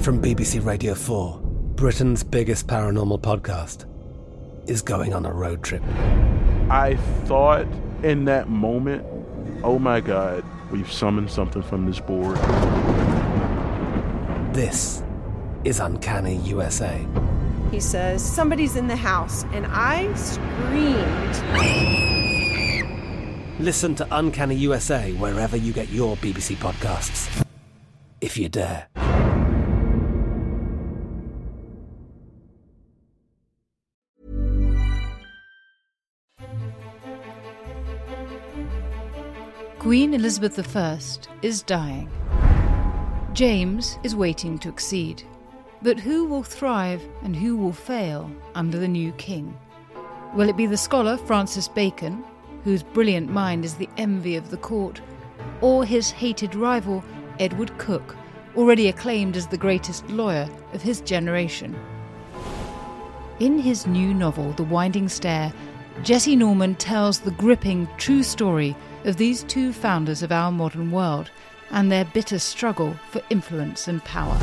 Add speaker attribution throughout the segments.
Speaker 1: From BBC Radio 4, Britain's biggest paranormal podcast is going on a road trip.
Speaker 2: I thought in that moment, oh my God, we've summoned something from this board.
Speaker 1: This is Uncanny USA.
Speaker 3: He says, somebody's in the house, and I screamed.
Speaker 1: Listen to Uncanny USA wherever you get your BBC podcasts, if you dare.
Speaker 4: Queen Elizabeth I is dying. James is waiting to accede. But who will thrive and who will fail under the new king? Will it be the scholar Francis Bacon, whose brilliant mind is the envy of the court, or his hated rival Edward Coke, already acclaimed as the greatest lawyer of his generation? In his new novel, The Winding Stair, Jesse Norman tells the gripping true story of these two founders of our modern world and their bitter struggle for influence and power.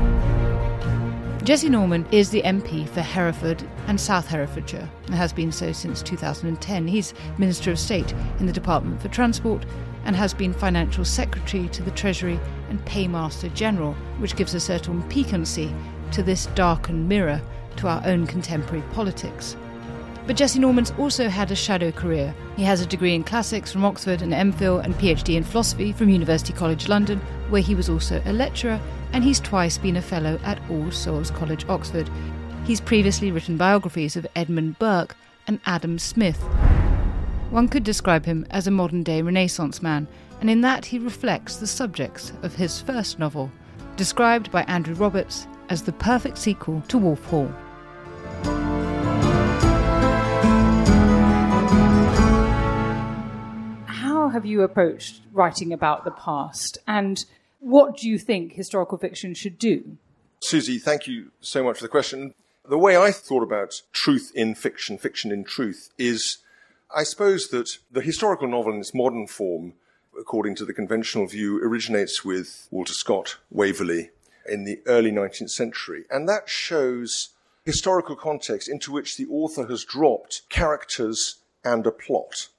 Speaker 4: Jesse Norman is the MP for Hereford and South Herefordshire and has been so since 2010. He's Minister of State in the Department for Transport and has been Financial Secretary to the Treasury and Paymaster General, which gives a certain piquancy to this darkened mirror to our own contemporary politics. But Jesse Norman's also had a shadow career. He has a degree in classics from Oxford, an MPhil and PhD in philosophy from University College London, where he was also a lecturer, and he's twice been a fellow at All Souls College, Oxford. He's previously written biographies of Edmund Burke and Adam Smith. One could describe him as a modern-day Renaissance man, and in that he reflects the subjects of his first novel, described by Andrew Roberts as the perfect sequel to Wolf Hall.
Speaker 5: How have you approached writing about the past, and what do you think historical fiction should do?
Speaker 6: Susie, thank you so much for the question. The way I thought about truth in fiction, fiction in truth, is I suppose that the historical novel in its modern form, according to the conventional view, originates with Walter Scott, Waverley, in the early 19th century. And that shows historical context into which the author has dropped characters and a plot.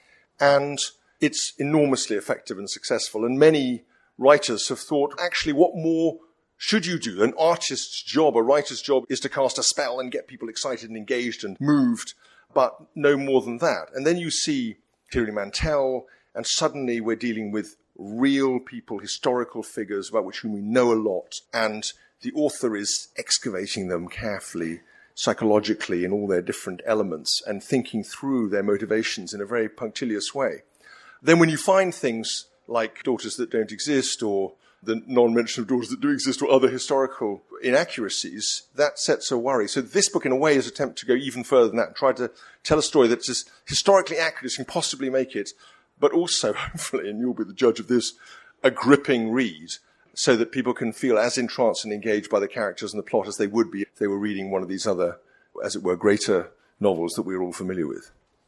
Speaker 6: And it's enormously effective and successful. And many writers have thought, actually, what more should you do? An artist's job, a writer's job, is to cast a spell and get people excited and engaged and moved, but no more than that. And then you see Hilary Mantel, and suddenly we're dealing with real people, historical figures about which whom we know a lot, and the author is excavating them carefully, psychologically, in all their different elements, and thinking through their motivations in a very punctilious way. Then when you find things like Daughters That Don't Exist, or the non-mention of Daughters That Do Exist, or other historical inaccuracies, that sets a worry. So this book, in a way, is an attempt to go even further than that and try to tell a story that's as historically accurate as you can possibly make it, but also, hopefully, and you'll be the judge of this, a gripping read, so that people can feel as entranced and engaged by the characters and the plot as they would be if they were reading one of these other, as it were, greater novels that we're all familiar with.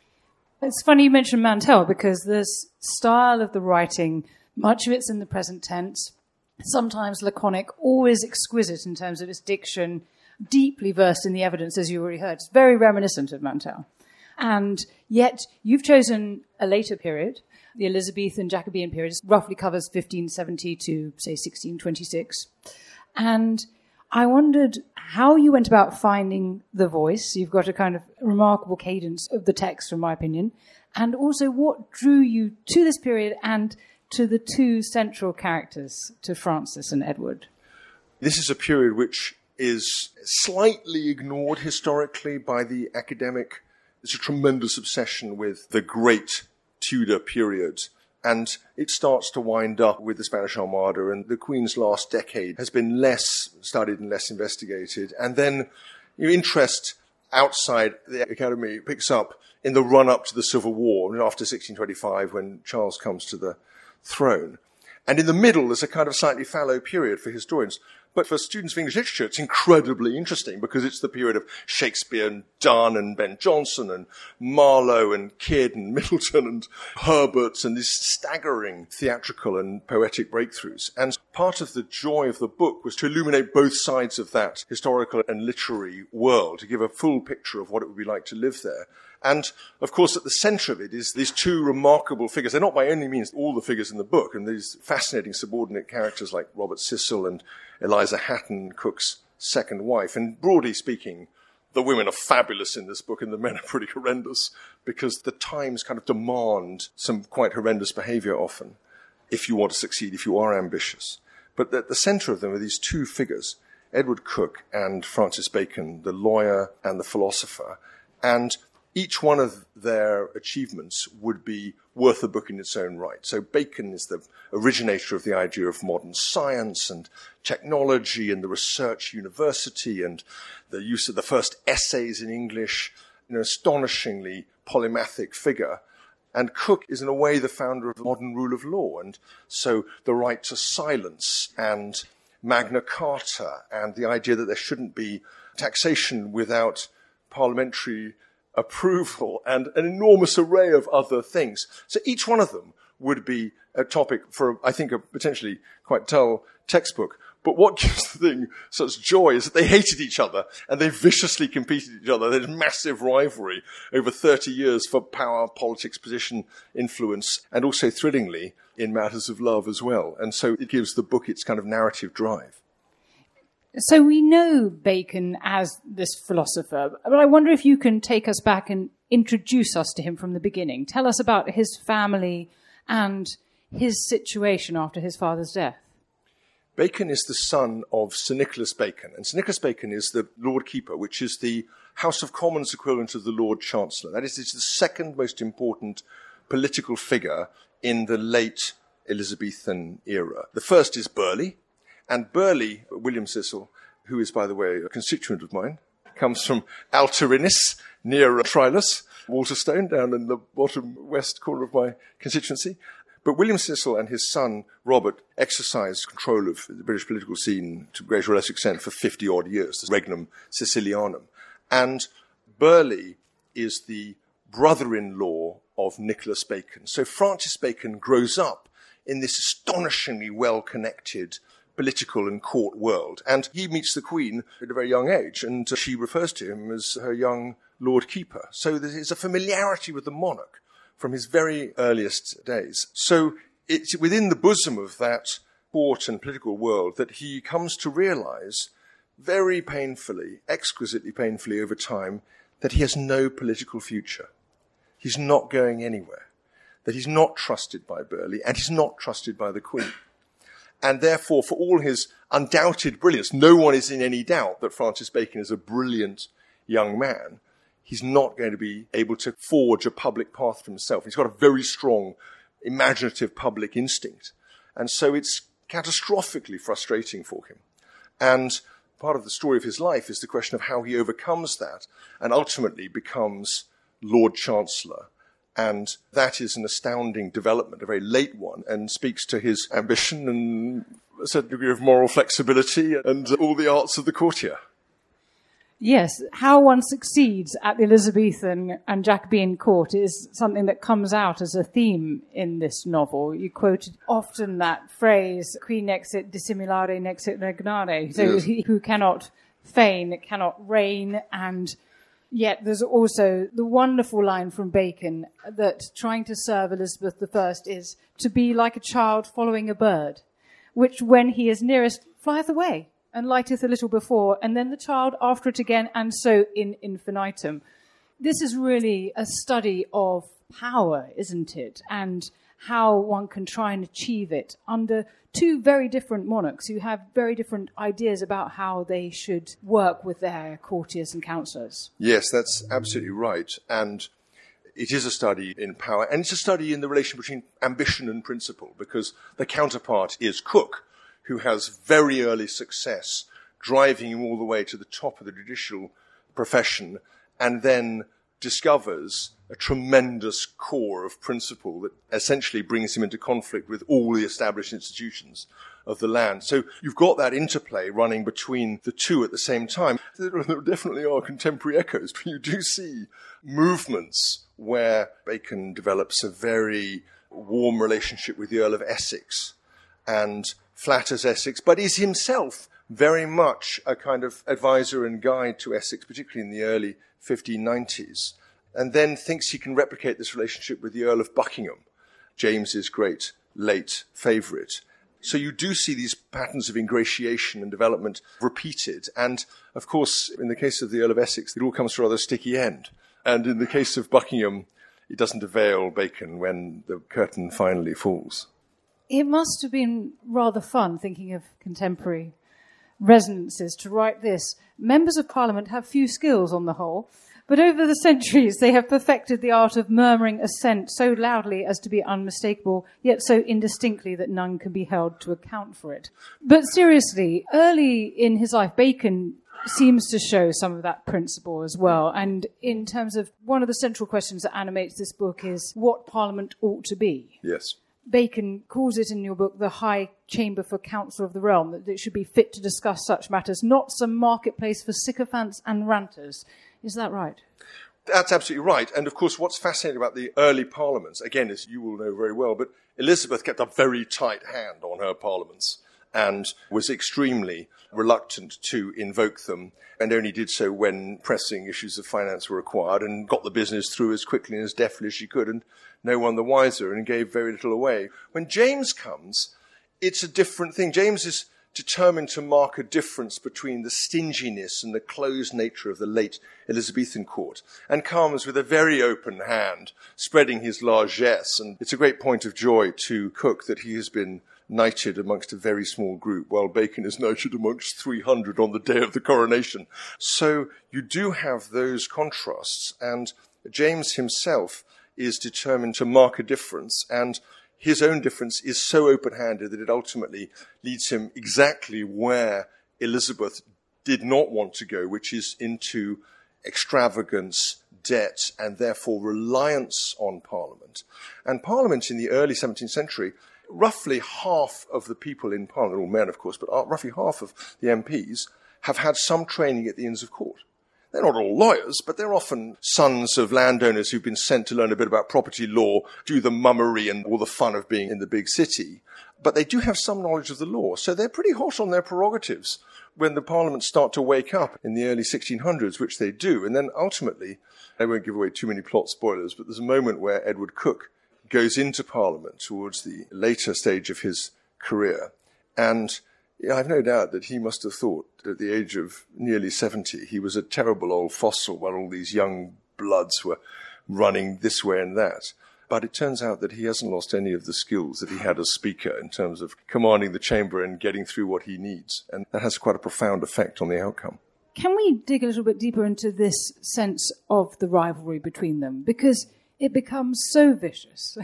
Speaker 5: It's funny you mentioned Mantel, because this style of the writing, much of it's in the present tense, sometimes laconic, always exquisite in terms of its diction, deeply versed in the evidence, as you already heard. It's very reminiscent of Mantel. And yet you've chosen a later period. The Elizabethan Jacobean period roughly covers 1570 to, say, 1626. And I wondered how you went about finding the voice. You've got a kind of remarkable cadence of the text, from my opinion. And also what drew you to this period and to the two central characters, to Francis and Edward.
Speaker 6: This is a period which is slightly ignored historically by the academic. There's a tremendous obsession with the great Tudor period. And it starts to wind up with the Spanish Armada, and the Queen's last decade has been less studied and less investigated. And then your interest outside the Academy picks up in the run-up to the Civil War, after 1625, when Charles comes to the throne. And in the middle, there's a kind of slightly fallow period for historians. But for students of English literature, it's incredibly interesting because it's the period of Shakespeare and Donne and Ben Jonson and Marlowe and Kidd and Middleton and Herbert and these staggering theatrical and poetic breakthroughs. And part of the joy of the book was to illuminate both sides of that historical and literary world, to give a full picture of what it would be like to live there. And, of course, at the centre of it is these two remarkable figures. They're not by any means all the figures in the book, and these fascinating subordinate characters like Robert Cecil and Eliza Hatton, Cook's second wife. And broadly speaking, the women are fabulous in this book, and the men are pretty horrendous, because the times kind of demand some quite horrendous behaviour often, if you want to succeed, if you are ambitious. But at the centre of them are these two figures, Edward Cook and Francis Bacon, the lawyer and the philosopher. And each one of their achievements would be worth a book in its own right. So Bacon is the originator of the idea of modern science and technology and the research university and the use of the first essays in English, astonishingly polymathic figure. And Cook is in a way the founder of the modern rule of law. And so the right to silence and Magna Carta and the idea that there shouldn't be taxation without parliamentary approval, and an enormous array of other things. So each one of them would be a topic for, I think, a potentially quite dull textbook. But what gives the thing such joy is that they hated each other and they viciously competed with each other. There's massive rivalry over 30 years for power, politics, position, influence, and also thrillingly in matters of love as well. And so it gives the book its kind of narrative drive.
Speaker 5: So we know Bacon as this philosopher, but I wonder if you can take us back and introduce us to him from the beginning. Tell us about his family and his situation after his father's death.
Speaker 6: Bacon is the son of Sir Nicholas Bacon, and Sir Nicholas Bacon is the Lord Keeper, which is the House of Commons equivalent of the Lord Chancellor. That is, it's the second most important political figure in the late Elizabethan era. The first is Burghley. And Burghley, William Cecil, who is, by the way, a constituent of mine, comes from Alterinnis, near Trilus, Walterstone, down in the bottom west corner of my constituency. But William Cecil and his son, Robert, exercised control of the British political scene to greater or less extent for 50-odd years, the Regnum Sicilianum. And Burghley is the brother-in-law of Nicholas Bacon. So Francis Bacon grows up in this astonishingly well-connected political and court world. And he meets the Queen at a very young age, and she refers to him as her young Lord Keeper. So there is a familiarity with the monarch from his very earliest days. So it's within the bosom of that court and political world that he comes to realize very painfully, exquisitely painfully over time, that he has no political future. He's not going anywhere, that he's not trusted by Burghley, and he's not trusted by the Queen. And therefore, for all his undoubted brilliance, no one is in any doubt that Francis Bacon is a brilliant young man. He's not going to be able to forge a public path for himself. He's got a very strong, imaginative public instinct. And so it's catastrophically frustrating for him. And part of the story of his life is the question of how he overcomes that and ultimately becomes Lord Chancellor. And that is an astounding development, a very late one, and speaks to his ambition and a certain degree of moral flexibility and all the arts of the courtier.
Speaker 5: Yes, how one succeeds at the Elizabethan and Jacobean court is something that comes out as a theme in this novel. You quoted often that phrase, qui nexit dissimulare nexit regnare, so yes. He who cannot feign, cannot reign, and yet there's also the wonderful line from Bacon that trying to serve Elizabeth I is to be like a child following a bird, which when he is nearest flieth away and lighteth a little before, and then the child after it again, and so in infinitum. This is really a study of power, isn't it? And how one can try and achieve it under two very different monarchs who have very different ideas about how they should work with their courtiers and counsellors.
Speaker 6: Yes, that's absolutely right. And it is a study in power, and it's a study in the relation between ambition and principle, because the counterpart is Cook, who has very early success, driving him all the way to the top of the judicial profession, and then discovers a tremendous core of principle that essentially brings him into conflict with all the established institutions of the land. So you've got that interplay running between the two at the same time. There definitely are contemporary echoes, but you do see movements where Bacon develops a very warm relationship with the Earl of Essex and flatters Essex, but is himself very much a kind of advisor and guide to Essex, particularly in the early 1590s, and then thinks he can replicate this relationship with the Earl of Buckingham, James's great late favourite. So you do see these patterns of ingratiation and development repeated. And, of course, in the case of the Earl of Essex, it all comes to a rather sticky end. And in the case of Buckingham, it doesn't avail Bacon when the curtain finally falls.
Speaker 5: It must have been rather fun, thinking of contemporary resonances, to write this. Members of Parliament have few skills on the whole, but over the centuries they have perfected the art of murmuring assent so loudly as to be unmistakable, yet so indistinctly that none can be held to account for it. But seriously, early in his life, Bacon seems to show some of that principle as well. And in terms of one of the central questions that animates this book is what Parliament ought to be.
Speaker 6: Yes.
Speaker 5: Bacon calls it in your book the high chamber for counsel of the realm, that it should be fit to discuss such matters, not some marketplace for sycophants and ranters. Is that right?
Speaker 6: That's absolutely right. And of course, what's fascinating about the early parliaments, again, as you will know very well, but Elizabeth kept a very tight hand on her parliaments and was extremely reluctant to invoke them, and only did so when pressing issues of finance were required, and got the business through as quickly and as deftly as she could, and no one the wiser, and gave very little away. When James comes, it's a different thing. James is determined to mark a difference between the stinginess and the closed nature of the late Elizabethan court, and comes with a very open hand, spreading his largesse. And it's a great point of joy to Cook that he has been knighted amongst a very small group, while Bacon is knighted amongst 300 on the day of the coronation. So you do have those contrasts, and James himself is determined to mark a difference, and his own difference is so open-handed that it ultimately leads him exactly where Elizabeth did not want to go, which is into extravagance, debt, and therefore reliance on Parliament. And Parliament in the early 17th century, roughly half of the people in Parliament, all men of course, but roughly half of the MPs have had some training at the Inns of Court. They're not all lawyers, but they're often sons of landowners who've been sent to learn a bit about property law, do the mummery and all the fun of being in the big city. But they do have some knowledge of the law, so they're pretty hot on their prerogatives when the parliaments start to wake up in the early 1600s, which they do. And then ultimately, I won't give away too many plot spoilers, but there's a moment where Edward Coke goes into Parliament towards the later stage of his career. And I've no doubt that he must have thought at the age of nearly 70, he was a terrible old fossil while all these young bloods were running this way and that. But it turns out that he hasn't lost any of the skills that he had as Speaker in terms of commanding the chamber and getting through what he needs. And that has quite a profound effect on the outcome.
Speaker 5: Can we dig a little bit deeper into this sense of the rivalry between them? Because it becomes so vicious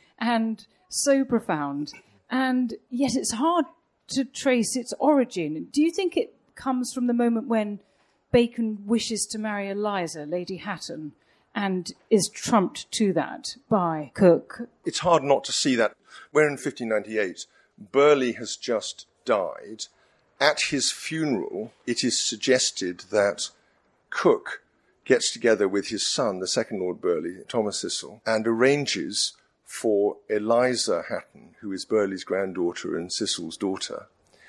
Speaker 5: and so profound, and yet it's hard to trace its origin. Do you think it comes from the moment when Bacon wishes to marry Eliza, Lady Hatton, and is trumped to that by Coke?
Speaker 6: It's hard not to see that. We're in 1598. Burghley has just died. At his funeral, it is suggested that Coke gets together with his son, the second Lord Burghley, Thomas Cecil, and arranges for Eliza Hatton, who is Burghley's granddaughter and Cecil's daughter,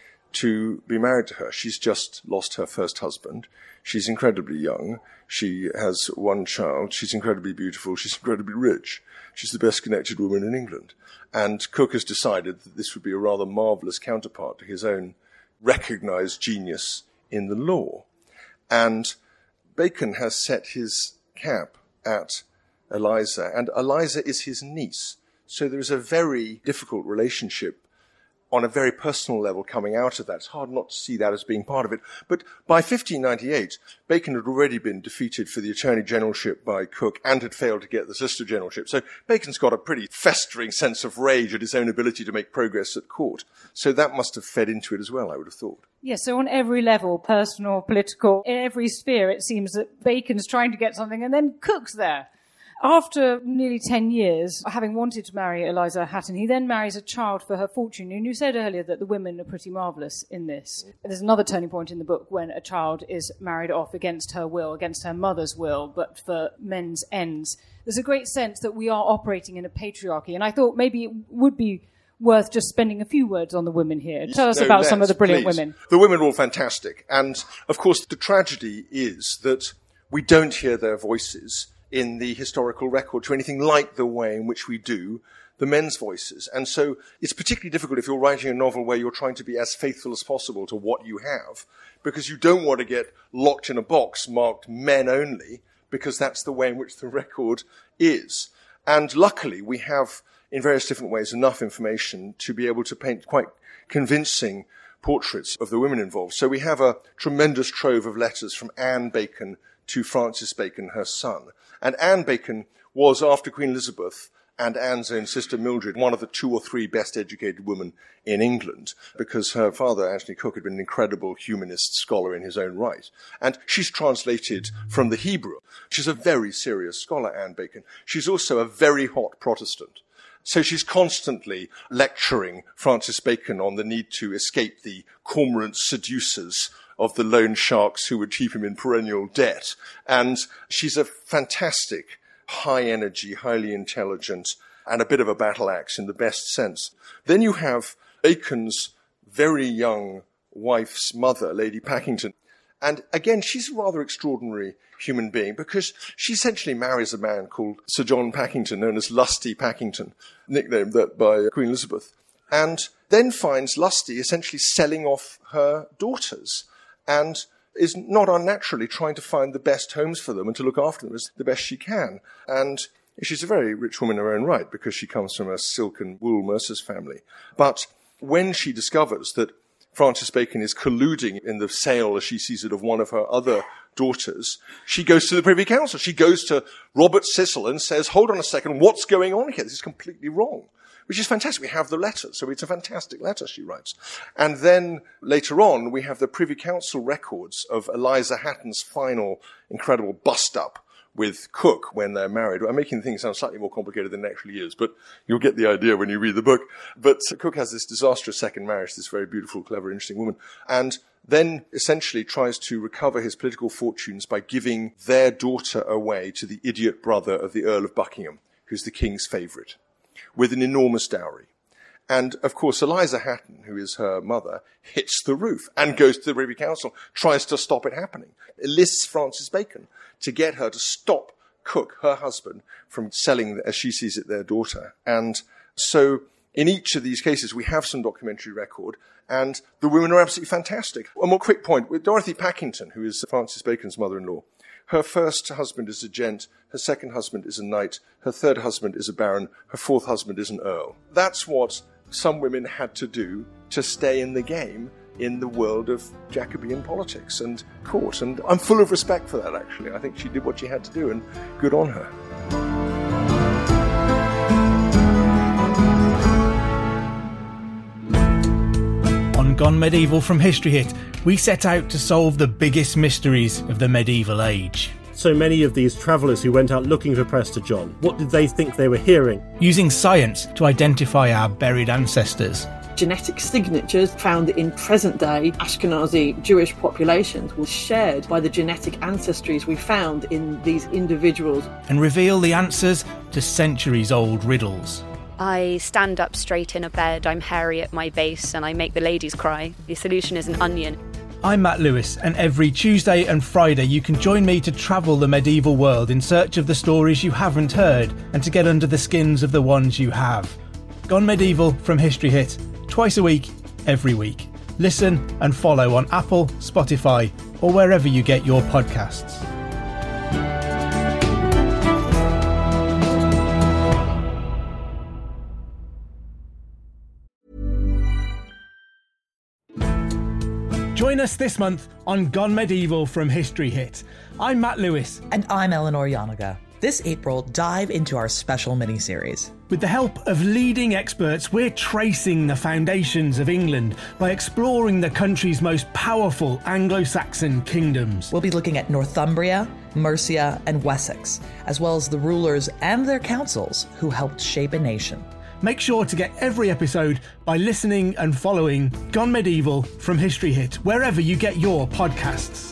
Speaker 6: to be married to her. She's just lost her first husband. She's incredibly young. She has one child. She's incredibly beautiful. She's incredibly rich. She's the best connected woman in England. And Coke has decided that this would be a rather marvellous counterpart to his own recognised genius in the law. And Bacon has set his cap at Eliza, and Eliza is his niece. So there is a very difficult relationship on a very personal level coming out of that. It's hard not to see that as being part of it. But by 1598, Bacon had already been defeated for the Attorney Generalship by Coke and had failed to get the Solicitor Generalship. So Bacon's got a pretty festering sense of rage at his own ability to make progress at court. So that must have fed into it as well, I would have thought.
Speaker 5: Yes, so on every level, personal, political, in every sphere, it seems that Bacon's trying to get something and then Coke's there. After nearly 10 years, having wanted to marry Eliza Hatton, he then marries a child for her fortune. And you said earlier that the women are pretty marvellous in this. There's another turning point in the book when a child is married off against her will, against her mother's will, but for men's ends. There's a great sense that we are operating in a patriarchy. And I thought maybe it would be worth just spending a few words on the women here. Tell us about some of the brilliant women.
Speaker 6: The women are all fantastic. And, of course, the tragedy is that we don't hear their voices in the historical record to anything like the way in which we do the men's voices. And so it's particularly difficult if you're writing a novel where you're trying to be as faithful as possible to what you have, because you don't want to get locked in a box marked men only, because that's the way in which the record is. And luckily, we have, in various different ways, enough information to be able to paint quite convincing portraits of the women involved. So we have a tremendous trove of letters from Anne Bacon to Francis Bacon, her son. And Anne Bacon was, after Queen Elizabeth and Anne's own sister Mildred, one of the 2 or 3 best educated women in England, because her father, Anthony Cook, had been an incredible humanist scholar in his own right. And she's translated from the Hebrew. She's a very serious scholar, Anne Bacon. She's also a very hot Protestant. So she's constantly lecturing Francis Bacon on the need to escape the cormorant seducers of the loan sharks who would keep him in perennial debt. And she's a fantastic, high-energy, highly intelligent, and a bit of a battle axe in the best sense. Then you have Bacon's very young wife's mother, Lady Packington. And again, she's a rather extraordinary human being because she essentially marries a man called Sir John Packington, known as Lusty Packington, nicknamed that by Queen Elizabeth, and then finds Lusty essentially selling off her daughters and is not unnaturally trying to find the best homes for them and to look after them as the best she can. And she's a very rich woman in her own right because she comes from a silk and wool mercer's family. But when she discovers that Francis Bacon is colluding in the sale, as she sees it, of one of her other daughters, she goes to the Privy Council. She goes to Robert Cecil and says, hold on a second, what's going on here? This is completely wrong. Which is fantastic. We have the letter, so it's a fantastic letter she writes. And then later on, we have the Privy Council records of Eliza Hatton's final incredible bust-up with Cook when they're married. I'm making things sound slightly more complicated than it actually is, but you'll get the idea when you read the book. But Cook has this disastrous second marriage to this very beautiful, clever, interesting woman, and then essentially tries to recover his political fortunes by giving their daughter away to the idiot brother of the Earl of Buckingham, who's the king's favourite, with an enormous dowry. And, of course, Eliza Hatton, who is her mother, hits the roof and goes to the Privy Council, tries to stop it happening, enlists Francis Bacon to get her to stop Cook, her husband, from selling, as she sees it, their daughter. And so in each of these cases, we have some documentary record, and the women are absolutely fantastic. One more quick point. With Dorothy Packington, who is Francis Bacon's mother-in-law, her first husband is a gent, her second husband is a knight, her third husband is a baron, her fourth husband is an earl. That's what some women had to do to stay in the game in the world of Jacobean politics and court. And I'm full of respect for that, actually. I think she did what she had to do, and good on her.
Speaker 7: On Gone Medieval from History Hit, we set out to solve the biggest mysteries of the medieval age.
Speaker 8: So many of these travellers who went out looking for Prester John, what did they think they were hearing?
Speaker 7: Using science to identify our buried ancestors.
Speaker 9: Genetic signatures found in present-day Ashkenazi Jewish populations were shared by the genetic ancestries we found in these individuals.
Speaker 7: And reveal the answers to centuries-old riddles.
Speaker 10: I stand up straight in a bed, I'm hairy at my base, and I make the ladies cry. The solution is an onion.
Speaker 7: I'm Matt Lewis, and every Tuesday and Friday you can join me to travel the medieval world in search of the stories you haven't heard and to get under the skins of the ones you have. Gone Medieval from History Hit, twice a week, every week. Listen and follow on Apple, Spotify, or wherever you get your podcasts. Join us this month on Gone Medieval from History Hit. I'm Matt Lewis.
Speaker 11: And I'm Eleanor Yanaga. This April, dive into our special mini-series.
Speaker 7: With the help of leading experts, we're tracing the foundations of England by exploring the country's most powerful Anglo-Saxon kingdoms.
Speaker 11: We'll be looking at Northumbria, Mercia, and Wessex, as well as the rulers and their councils who helped shape a nation.
Speaker 7: Make sure to get every episode by listening and following Gone Medieval from History Hit, wherever you get your podcasts.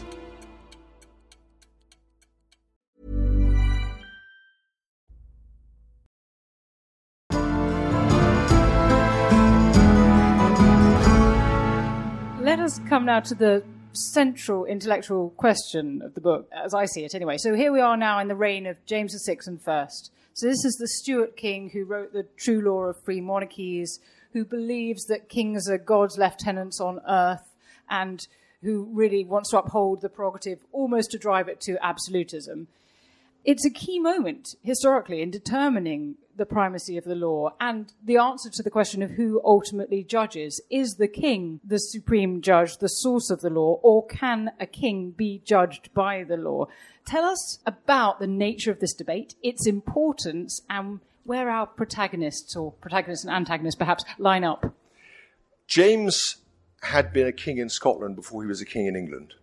Speaker 5: Let us come now to the central intellectual question of the book, as I see it anyway. So here we are now in the reign of James VI and First. So this is the Stuart king who wrote the True Law of Free Monarchies, who believes that kings are God's lieutenants on earth, and who really wants to uphold the prerogative almost to drive it to absolutism. It's a key moment historically in determining the primacy of the law and the answer to the question of who ultimately judges. Is the king the supreme judge, the source of the law, or can a king be judged by the law? Tell us about the nature of this debate, its importance, and where our protagonists and antagonists perhaps line up.
Speaker 6: James had been a king in Scotland before he was a king in England,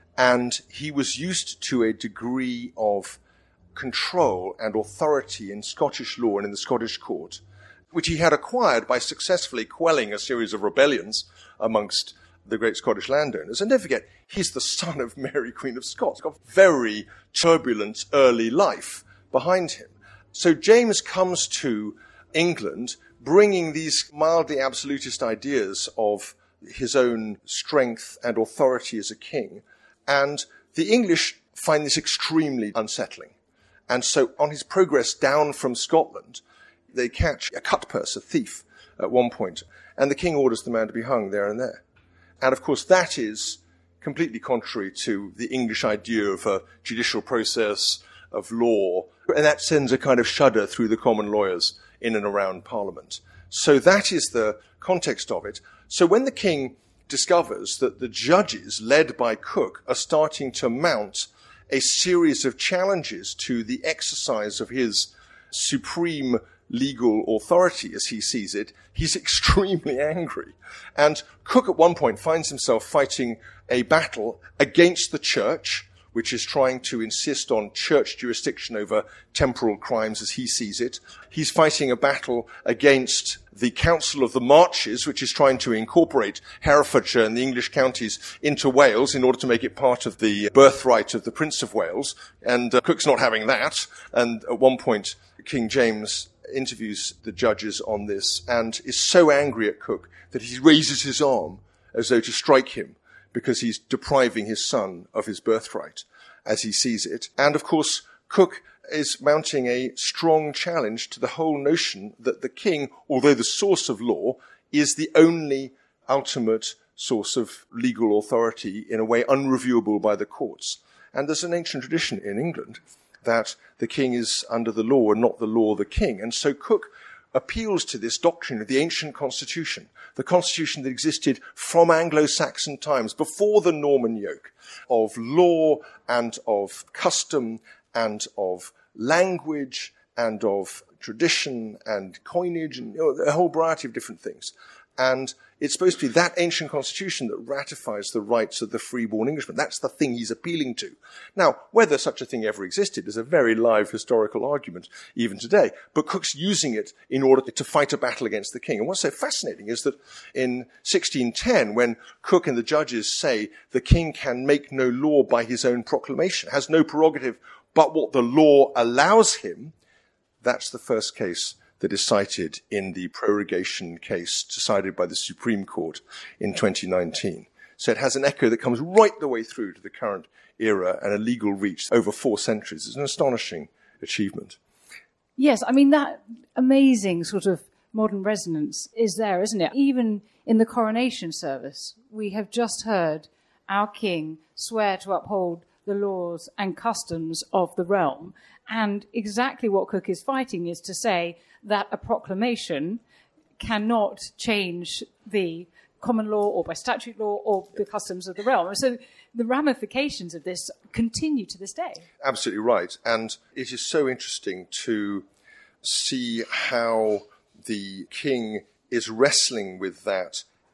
Speaker 6: and he was used to a degree of control and authority in Scottish law and in the Scottish court, which he had acquired by successfully quelling a series of rebellions amongst the great Scottish landowners. And don't forget, he's the son of Mary, Queen of Scots. He's got a very turbulent early life behind him. So James comes to England bringing these mildly absolutist ideas of his own strength and authority as a king. And the English find this extremely unsettling. And so on his progress down from Scotland, they catch a cutpurse, a thief, at one point, and the king orders the man to be hung there and there. And of course, that is completely contrary to the English idea of a judicial process, of law, and that sends a kind of shudder through the common lawyers in and around Parliament. So that is the context of it. So when the king discovers that the judges, led by Coke, are starting to mount a series of challenges to the exercise of his supreme legal authority, as he sees it, he's extremely angry. And Coke at one point finds himself fighting a battle against the church, which is trying to insist on church jurisdiction over temporal crimes as he sees it. He's fighting a battle against the Council of the Marches, which is trying to incorporate Herefordshire and the English counties into Wales in order to make it part of the birthright of the Prince of Wales. And Cook's not having that. And at one point, King James interviews the judges on this and is so angry at Cook that he raises his arm as though to strike him, because he's depriving his son of his birthright as he sees it. And of course, Cook is mounting a strong challenge to the whole notion that the king, although the source of law, is the only ultimate source of legal authority in a way unreviewable by the courts. And there's an ancient tradition in England that the king is under the law and not the law the king. And so Cook appeals to this doctrine of the ancient constitution, the constitution that existed from Anglo-Saxon times, before the Norman yoke, of law and of custom and of language and of tradition and coinage and a whole variety of different things. And it's supposed to be that ancient constitution that ratifies the rights of the freeborn Englishman. That's the thing he's appealing to. Now, whether such a thing ever existed is a very live historical argument even today. But Cook's using it in order to fight a battle against the king. And what's so fascinating is that in 1610, when Cook and the judges say the king can make no law by his own proclamation, has no prerogative but what the law allows him, that's the first case that is cited in the prorogation case decided by the Supreme Court in 2019. So it has an echo that comes right the way through to the current era and a legal reach over 4 centuries. It's an astonishing achievement.
Speaker 5: Yes, I mean, that amazing sort of modern resonance is there, isn't it? Even in the coronation service, we have just heard our king swear to uphold the laws and customs of the realm. And exactly what Cook is fighting is to say that a proclamation cannot change the common law or by statute law or the customs of the realm. So the ramifications of this continue to this day.
Speaker 6: Absolutely right. And it is so interesting to see how the king is wrestling with that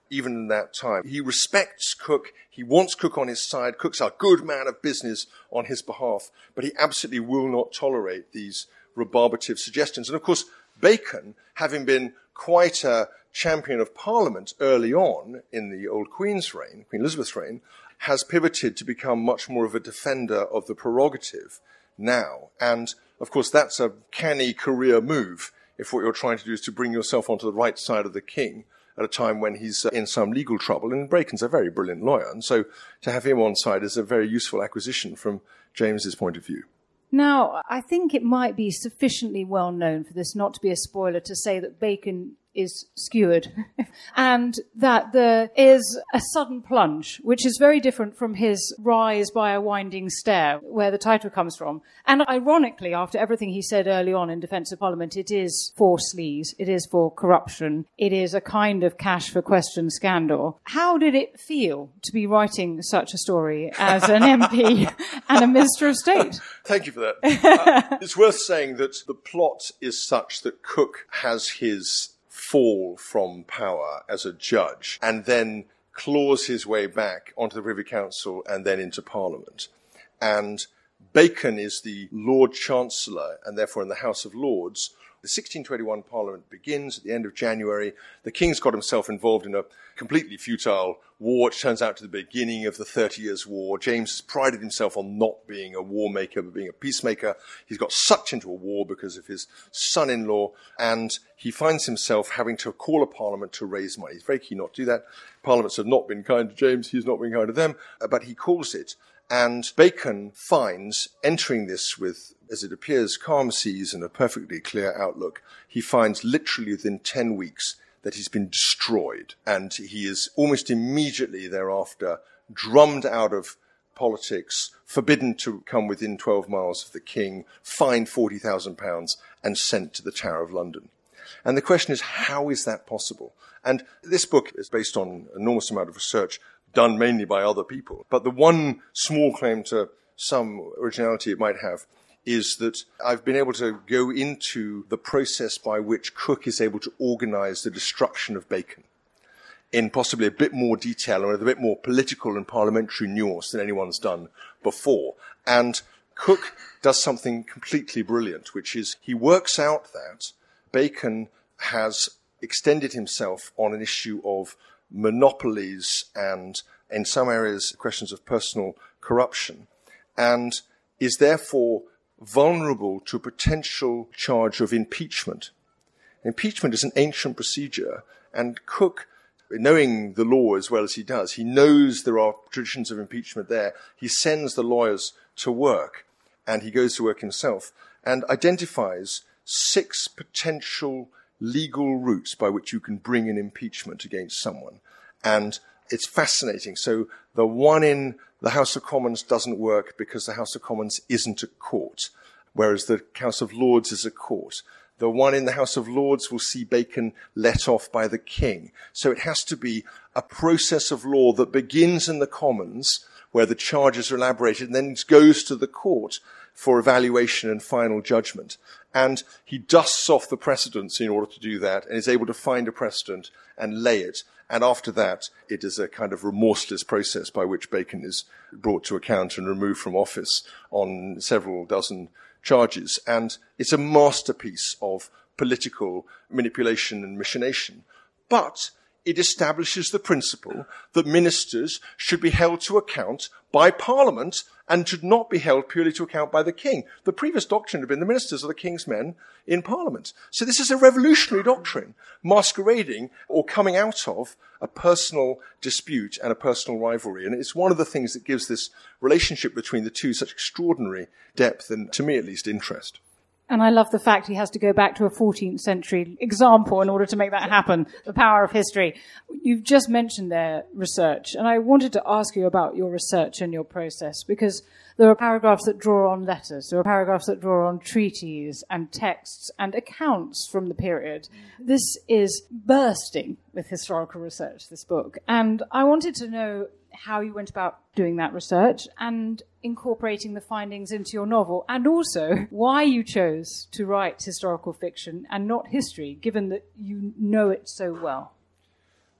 Speaker 6: even in that time. He respects Cook. He wants Cook on his side. Cook's a good man of business on his behalf, but he absolutely will not tolerate these rebarbative suggestions. And of course, Bacon, having been quite a champion of Parliament early on in the old Queen's reign, Queen Elizabeth's reign, has pivoted to become much more of a defender of the prerogative now. And of course, that's a canny career move if what you're trying to do is to bring yourself onto the right side of the king at a time when he's in some legal trouble. And Bacon's a very brilliant lawyer, and so to have him on side is a very useful acquisition from James's point of view.
Speaker 5: Now, I think it might be sufficiently well known for this not to be a spoiler to say that Bacon is skewered and that there is a sudden plunge, which is very different from his rise by a winding stair, where the title comes from. And ironically, after everything he said early on in defence of Parliament, it is for sleaze, it is for corruption, it is a kind of cash for question scandal. How did it feel to be writing such a story as an MP and a Minister of State?
Speaker 6: Thank you for that. It's worth saying that the plot is such that Cook has his fall from power as a judge and then claws his way back onto the Privy Council and then into Parliament. And Bacon is the Lord Chancellor and therefore in the House of Lords. The 1621 Parliament begins at the end of January. The King's got himself involved in a completely futile war, which turns out to the beginning of the 30 Years' War. James has prided himself on not being a war maker, but being a peacemaker. He's got sucked into a war because of his son-in-law, and he finds himself having to call a Parliament to raise money. He's very keen not to do that. Parliaments have not been kind to James. He's not been kind to them, but he calls it. And Bacon finds, entering this with, as it appears, calm seas and a perfectly clear outlook, he finds literally within 10 weeks that he's been destroyed. And he is almost immediately thereafter drummed out of politics, forbidden to come within 12 miles of the king, fined £40,000 and sent to the Tower of London. And the question is, how is that possible? And this book is based on an enormous amount of research done mainly by other people. But the one small claim to some originality it might have is that I've been able to go into the process by which Cook is able to organize the destruction of Bacon in possibly a bit more detail and with a bit more political and parliamentary nuance than anyone's done before. And Cook does something completely brilliant, which is he works out that Bacon has extended himself on an issue of monopolies and, in some areas, questions of personal corruption, and is therefore vulnerable to a potential charge of impeachment. Impeachment is an ancient procedure, and Cook, knowing the law as well as he does, he knows there are traditions of impeachment there. He sends the lawyers to work, and he goes to work himself, and identifies 6 potential legal routes by which you can bring an impeachment against someone. And it's fascinating. So the one in the House of Commons doesn't work because the House of Commons isn't a court, whereas the House of Lords is a court. The one in the House of Lords will see Bacon let off by the king. So it has to be a process of law that begins in the Commons, where the charges are elaborated, and then goes to the court for evaluation and final judgment. And he dusts off the precedents in order to do that, and is able to find a precedent and lay it. And after that, it is a kind of remorseless process by which Bacon is brought to account and removed from office on several dozen charges. And it's a masterpiece of political manipulation and machination. But it establishes the principle that ministers should be held to account by Parliament and should not be held purely to account by the king. The previous doctrine had been the ministers are the king's men in Parliament. So this is a revolutionary doctrine, masquerading or coming out of a personal dispute and a personal rivalry. And it's one of the things that gives this relationship between the two such extraordinary depth and, to me at least, interest.
Speaker 5: And I love the fact he has to go back to a 14th century example in order to make that happen, the power of history. You've just mentioned their research, and I wanted to ask you about your research and your process, because there are paragraphs that draw on letters, there are paragraphs that draw on treaties and texts and accounts from the period. This is bursting with historical research, this book, and I wanted to know how you went about doing that research and incorporating the findings into your novel, and also why you chose to write historical fiction and not history, given that you know it so well.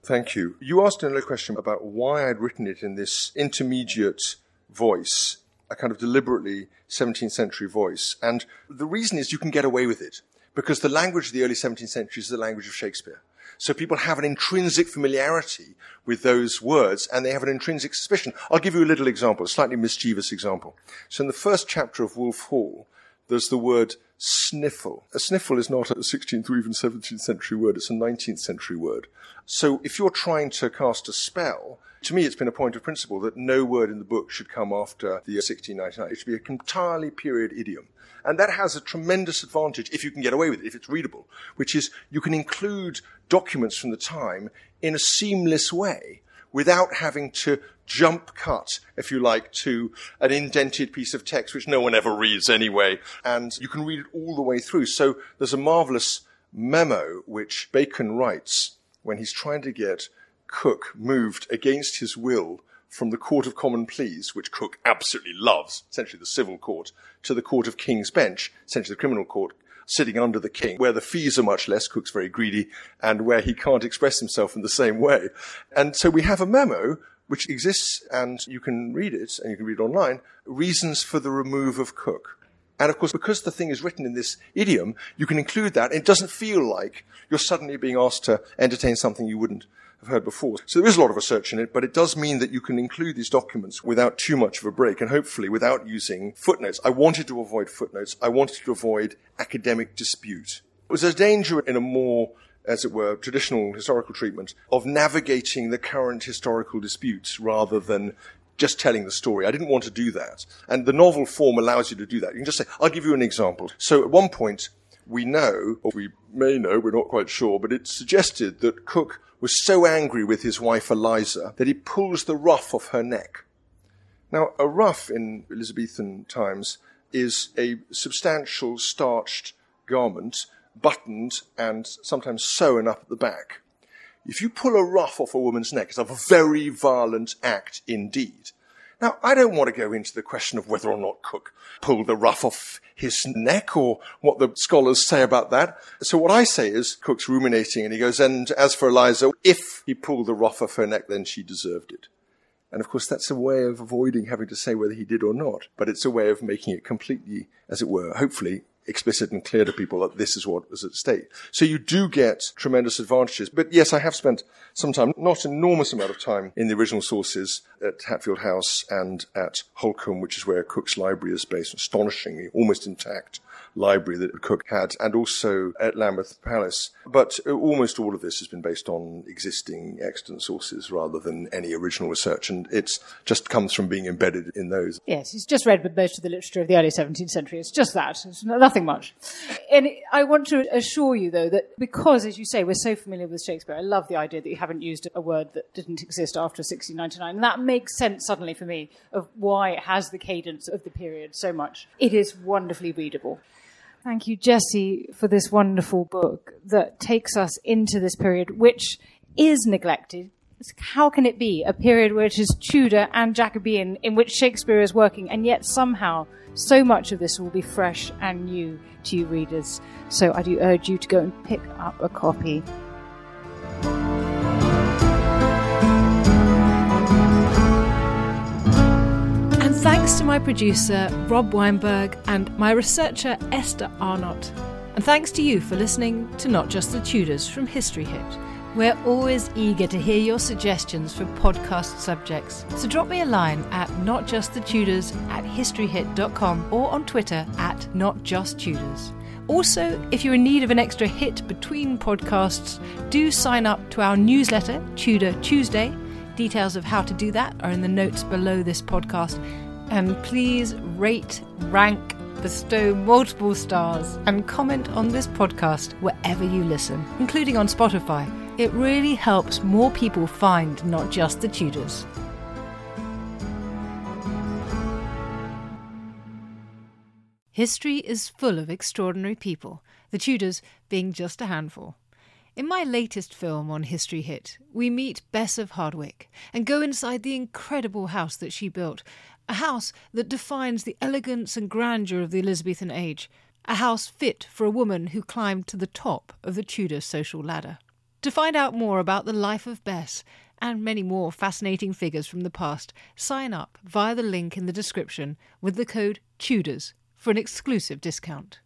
Speaker 6: Thank you. You asked another question about why I'd written it in this intermediate voice, a kind of deliberately 17th century voice. And the reason is you can get away with it, because the language of the early 17th century is the language of Shakespeare. So people have an intrinsic familiarity with those words, and they have an intrinsic suspicion. I'll give you a little example, a slightly mischievous example. So in the first chapter of Wolf Hall, there's the word sniffle. A sniffle is not a 16th or even 17th century word, it's a 19th century word. So if you're trying to cast a spell, to me it's been a point of principle that no word in the book should come after the 1699. It should be an entirely period idiom. And that has a tremendous advantage if you can get away with it, if it's readable, which is you can include documents from the time in a seamless way without having to jump cut, if you like, to an indented piece of text which no one ever reads anyway. And you can read it all the way through. So there's a marvellous memo which Bacon writes when he's trying to get Cook moved against his will from the Court of Common Pleas, which Cook absolutely loves, essentially the civil court, to the Court of King's Bench, essentially the criminal court, sitting under the king, where the fees are much less, Cook's very greedy, and where he can't express himself in the same way. And so we have a memo which exists, and you can read it, and you can read it online, reasons for the remove of Cook. And of course, because the thing is written in this idiom, you can include that, and it doesn't feel like you're suddenly being asked to entertain something you wouldn't have heard before. So there is a lot of research in it, but it does mean that you can include these documents without too much of a break, and hopefully without using footnotes. I wanted to avoid footnotes. I wanted to avoid academic dispute. There's a danger in a more, as it were, traditional historical treatment of navigating the current historical disputes rather than just telling the story. I didn't want to do that. And the novel form allows you to do that. You can just say, I'll give you an example. So at one point, we know, or we may know, we're not quite sure, but it's suggested that Cook was so angry with his wife Eliza that he pulls the ruff off her neck. Now, a ruff in Elizabethan times is a substantial starched garment, buttoned and sometimes sewn up at the back. If you pull a ruff off a woman's neck, it's a very violent act indeed. Now, I don't want to go into the question of whether or not Cook pulled the ruff off his neck or what the scholars say about that. So what I say is Cook's ruminating and he goes, and as for Eliza, if he pulled the ruff off her neck, then she deserved it. And of course, that's a way of avoiding having to say whether he did or not. But it's a way of making it completely, as it were, hopefully explicit and clear to people that this is what was at stake. So you do get tremendous advantages. But yes, I have spent some time, not an enormous amount of time, in the original sources at Hatfield House and at Holcombe, which is where Cook's library is based, astonishingly, almost intact library that Cook had, and also at Lambeth Palace. But almost all of this has been based on existing extant sources rather than any original research, and it's just comes from being embedded in those.
Speaker 5: Yes, he's just read most of the literature of the early 17th century. It's just that. It's nothing much. And I want to assure you, though, that because, as you say, we're so familiar with Shakespeare, I love the idea that you haven't used a word that didn't exist after 1699. And that makes sense suddenly for me of why it has the cadence of the period so much. It is wonderfully readable. Thank you, Jessie, for this wonderful book that takes us into this period, which is neglected. How can it be a period which is Tudor and Jacobean, in which Shakespeare is working, and yet somehow so much of this will be fresh and new to you readers? So I do urge you to go and pick up a copy. Thanks to my producer, Rob Weinberg, and my researcher, Esther Arnott. And thanks to you for listening to Not Just the Tudors from History Hit. We're always eager to hear your suggestions for podcast subjects. So drop me a line at notjustthetudors@historyhit.com or on Twitter at notjusttudors. Also, if you're in need of an extra hit between podcasts, do sign up to our newsletter, Tudor Tuesday. Details of how to do that are in the notes below this podcast. And please rate, rank, bestow multiple stars, and comment on this podcast wherever you listen, including on Spotify. It really helps more people find Not Just the Tudors. History is full of extraordinary people, the Tudors being just a handful. In my latest film on History Hit, we meet Bess of Hardwick and go inside the incredible house that she built, a house that defines the elegance and grandeur of the Elizabethan age, a house fit for a woman who climbed to the top of the Tudor social ladder.
Speaker 4: To find out more about the life of Bess and many more fascinating figures from the past, sign up via the link in the description with the code TUDORS for an exclusive discount.